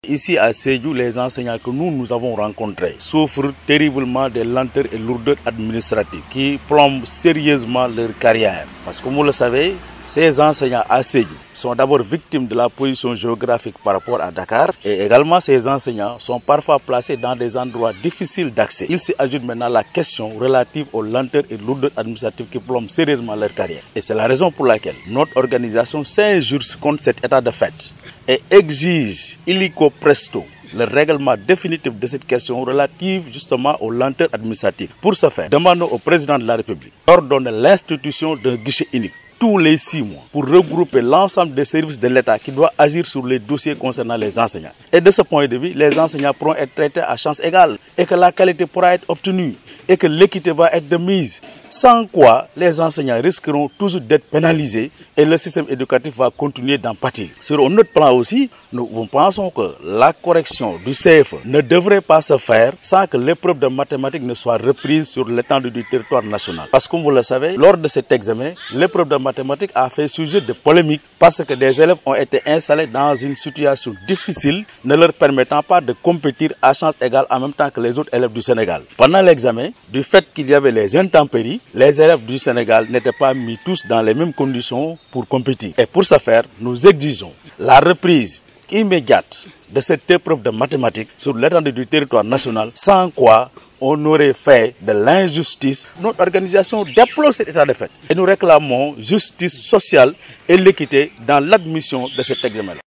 Ici à Sédhiou, les enseignants que nous avons rencontrés souffrent terriblement des lenteurs et lourdeurs administratives qui plombent sérieusement leur carrière. Parce que vous le savez, ces enseignants à Sédhiou sont d'abord victimes de la position géographique par rapport à Dakar et également ces enseignants sont parfois placés dans des endroits difficiles d'accès. Il s'y ajoute maintenant la question relative aux lenteurs et lourdeurs administratives qui plombent sérieusement leur carrière. Et c'est la raison pour laquelle notre organisation s'injure contre cet état de fait et exige illico presto le règlement définitif de cette question relative justement aux lenteurs administratives. Pour ce faire, demandons au président de la République d'ordonner l'institution d'un guichet unique tous les 6 mois pour regrouper l'ensemble des services de l'État qui doit agir sur les dossiers concernant les enseignants. Et de ce point de vue, les enseignants pourront être traités à chance égale et que la qualité pourra être obtenue et que l'équité va être de mise. Sans quoi, les enseignants risqueront toujours d'être pénalisés et le système éducatif va continuer d'en pâtir. Sur un autre plan aussi, nous pensons que la correction du CFE ne devrait pas se faire sans que l'épreuve de mathématiques ne soit reprise sur l'étendue du territoire national. Parce que comme vous le savez, lors de cet examen, l'épreuve de mathématiques a fait sujet de polémique parce que des élèves ont été installés dans une situation difficile, ne leur permettant pas de compétir à chance égale en même temps que les autres élèves du Sénégal. Pendant l'examen, du fait qu'il y avait les intempéries, les élèves du Sénégal n'étaient pas mis tous dans les mêmes conditions pour compétir. Et pour ce faire, nous exigeons la reprise immédiate de cette épreuve de mathématiques sur l'étendue du territoire national, sans quoi on aurait fait de l'injustice. Notre organisation déplore cet état de fait et nous réclamons justice sociale et l'équité dans l'admission de cet examen-là.